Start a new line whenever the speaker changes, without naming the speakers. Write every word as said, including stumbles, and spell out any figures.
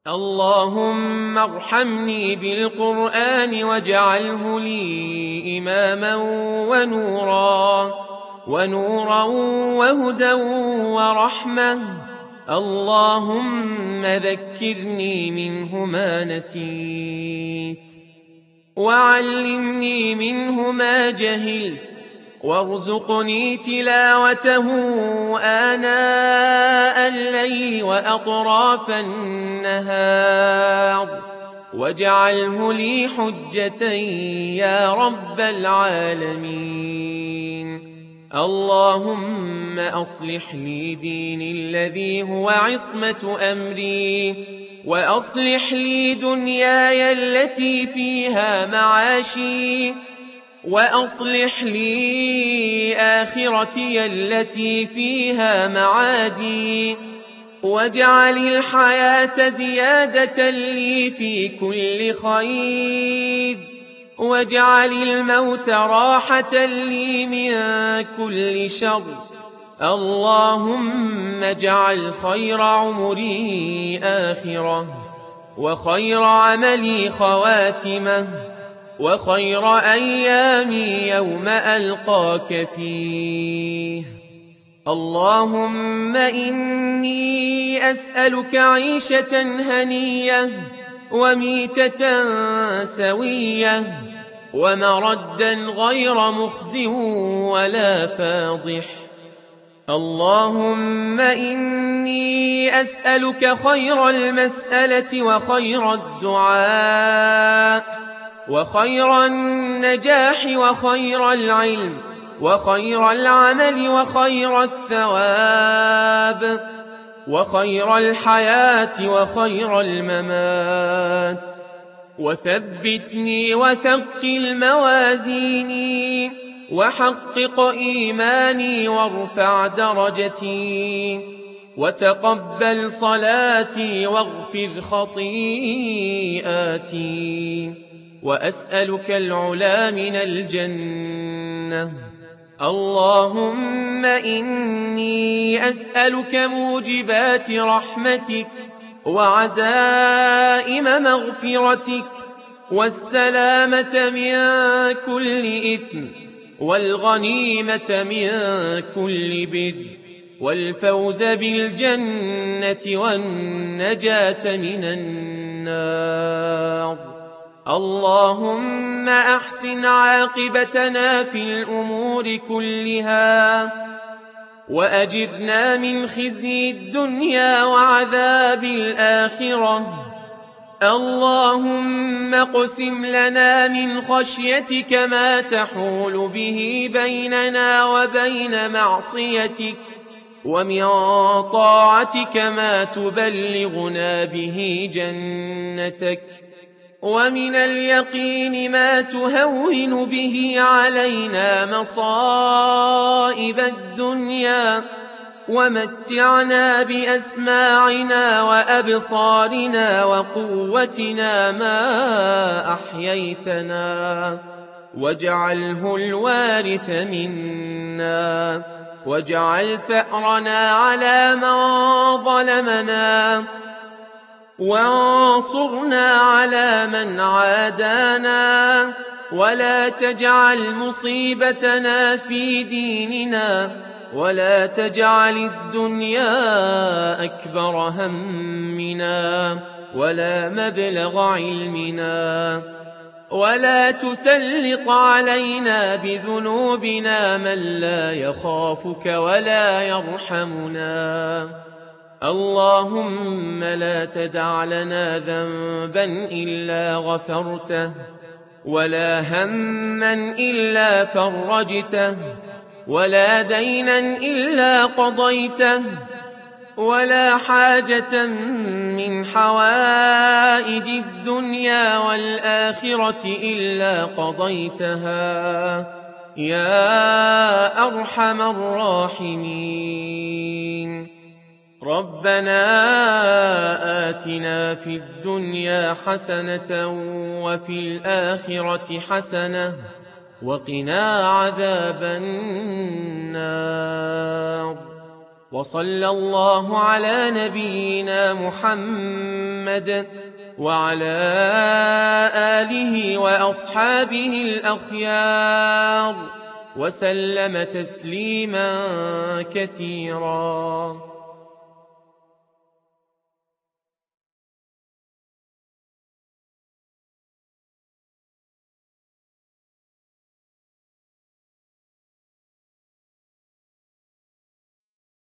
اللهم ارحمني بالقرآن واجعله لي إماما ونورا ونورا وهدى ورحمة. اللهم ذكرني منه ما نسيت وعلمني منه ما جهلت وارزقني تلاوته آناء الليل وأطراف النهار واجعله لي حجة يا رب العالمين. اللهم أصلح لي ديني الذي هو عصمة أمري وأصلح لي دنياي التي فيها معاشي وأصلح لي آخرتي التي فيها معادي واجعل الحياة زيادة لي في كل خير واجعل الموت راحة لي من كل شر. اللهم اجعل خير عمري آخرة وخير عملي خواتمة وخير أيامي يوم ألقاك فيه. اللهم إني أسألك عيشة هنية وميتة سوية ومردا غير مخز ولا فاضح. اللهم إني أسألك خير المسألة وخير الدعاء وخير النجاح وخير العلم وخير العمل وخير الثواب وخير الحياة وخير الممات. وثبتني وثقل موازيني وحقق إيماني وارفع درجتي وتقبل صلاتي واغفر خطيئاتي. وأسألك العلا من الجنة. اللهم إني أسألك موجبات رحمتك وعزائم مغفرتك والسلامة من كل إثم والغنيمة من كل بر والفوز بالجنة والنجاة من النار. اللهم أحسن عاقبتنا في الأمور كلها وأجرنا من خزي الدنيا وعذاب الآخرة. اللهم اقسم لنا من خشيتك ما تحول به بيننا وبين معصيتك ومن طاعتك ما تبلغنا به جنتك ومن اليقين ما تهون به علينا مصائب الدنيا ومتعنا بأسماعنا وأبصارنا وقوتنا ما أحييتنا واجعله الوارث منا واجعل ثأرنا على من ظلمنا وانصرنا على من عادانا ولا تجعل مصيبتنا في ديننا ولا تجعل الدنيا أكبر همنا ولا مبلغ علمنا ولا تسلط علينا بذنوبنا من لا يخافك ولا يرحمنا. اللهم لا تدع لنا ذنبا إلا غفرته ولا هما إلا فرجته ولا دينا إلا قضيته ولا حاجة من حوائج الدنيا والآخرة إلا قضيتها يا أرحم الراحمين. ربنا آتنا في الدنيا حسنة وفي الآخرة حسنة وقنا عذاب النار. وصلى الله على نبينا محمد وعلى آله وأصحابه الأخيار وسلم تسليما كثيرا.